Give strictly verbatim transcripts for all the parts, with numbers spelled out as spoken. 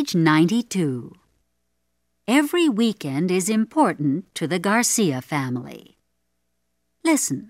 Page ninety-two. Every weekend is important to the Garcia family. Listen.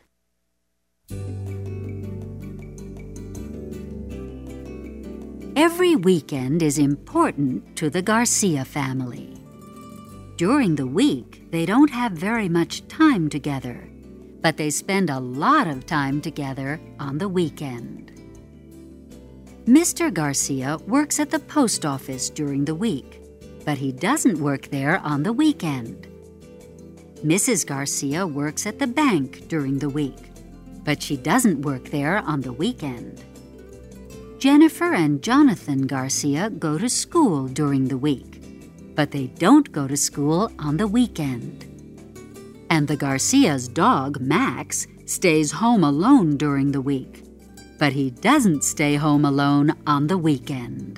Every weekend is important to the Garcia family. During the week, they don't have very much time together, but they spend a lot of time together on the weekend. Mister Garcia works at the post office during the week, but he doesn't work there on the weekend. Missus Garcia works at the bank during the week, but she doesn't work there on the weekend. Jennifer and Jonathan Garcia go to school during the week, but they don't go to school on the weekend. And the Garcia's dog, Max, stays home alone during the week, but he doesn't stay home alone on the weekend.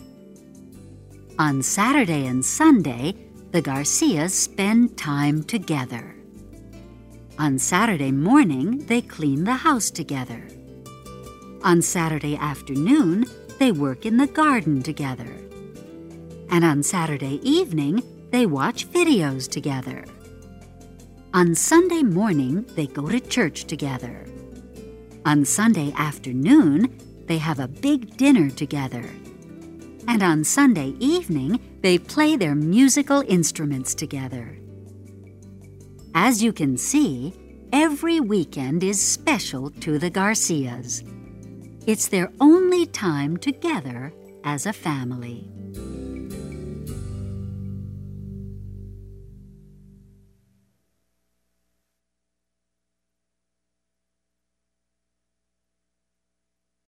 On Saturday and Sunday, the Garcias spend time together. On Saturday morning, they clean the house together. On Saturday afternoon, they work in the garden together. And on Saturday evening, they watch videos together. On Sunday morning, they go to church together. On Sunday afternoon, they have a big dinner together. And on Sunday evening, they play their musical instruments together. As you can see, every weekend is special to the Garcias. It's their only time together as a family.